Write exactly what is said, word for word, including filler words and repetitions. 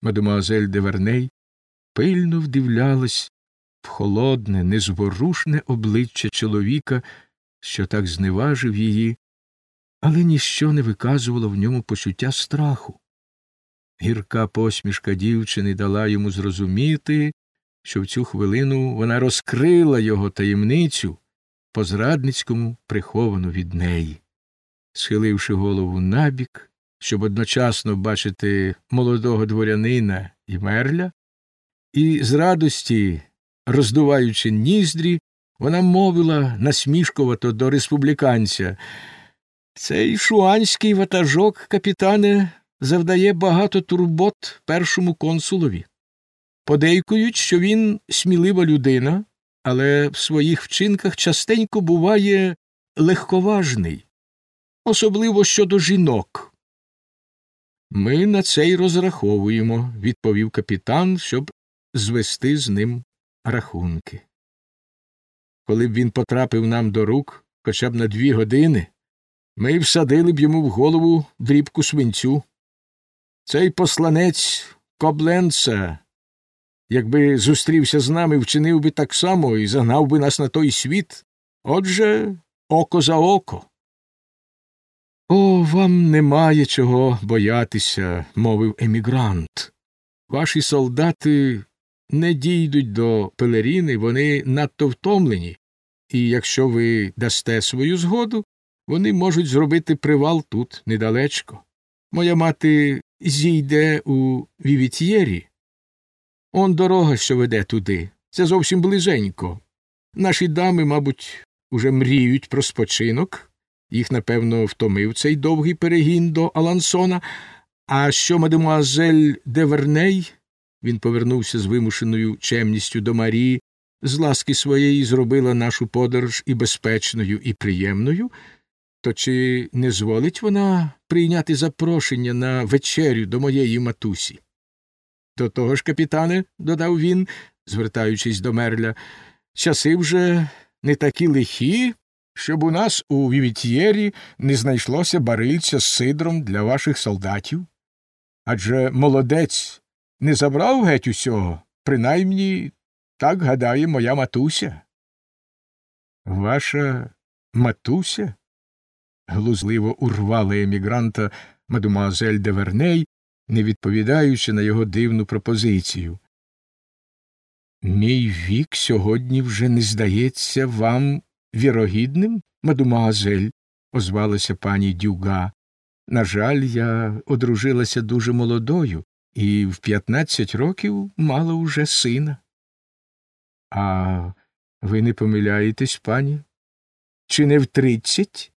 Мадемуазель де Верней пильно вдивлялась в холодне, незворушне обличчя чоловіка, що так зневажив її, але ніщо не виказувало в ньому почуття страху. Гірка посмішка дівчини дала йому зрозуміти, що в цю хвилину вона розкрила його таємницю, по-зрадницькому приховану від неї. Схиливши голову набік, щоб одночасно бачити молодого дворянина і мерля, і з радості, роздуваючи ніздрі, вона мовила насмішкувато до республіканця: «Цей шуанський ватажок, капітане, завдає багато турбот першому консулові. Подейкують, що він смілива людина, але в своїх вчинках частенько буває легковажний, особливо щодо жінок». «Ми на це й розраховуємо», – відповів капітан, щоб звести з ним рахунки. «Коли б він потрапив нам до рук хоча б на дві години, ми всадили б йому в голову дрібку свинцю. Цей посланець Кобленца, якби зустрівся з нами, вчинив би так само і загнав би нас на той світ. Отже, око за око». «О, вам немає чого боятися», – мовив емігрант. «Ваші солдати не дійдуть до Пелеріни, вони надто втомлені, і якщо ви дасте свою згоду, вони можуть зробити привал тут, недалечко. Моя мати зійде у Вівітьєрі. Он дорога, що веде туди. Це зовсім близенько. Наші дами, мабуть, уже мріють про спочинок. Їх, напевно, втомив цей довгий перегін до Алансона. А що мадемуазель де Верней?» Він повернувся з вимушеною чемністю до Марії, з ласки своєї зробила нашу подорож і безпечною, і приємною. То чи не зволить вона прийняти запрошення на вечерю до моєї матусі? До того ж, капітане, – додав він, звертаючись до мерля, – часи вже не такі лихі, щоб у нас у Вівітьєрі не знайшлося барильця з сидром для ваших солдатів. Адже молодець не забрав геть усього, принаймні так гадає моя матуся». «Ваша матуся?» – глузливо урвала емігранта мадемуазель де Верней, не відповідаючи на його дивну пропозицію. «Мій вік сьогодні вже не здається вам вірогідним, мадемуазель?» – озвалася пані Дюга. «На жаль, я одружилася дуже молодою і в п'ятнадцять років мала уже сина». «А ви не помиляєтесь, пані? Чи не в тридцять?»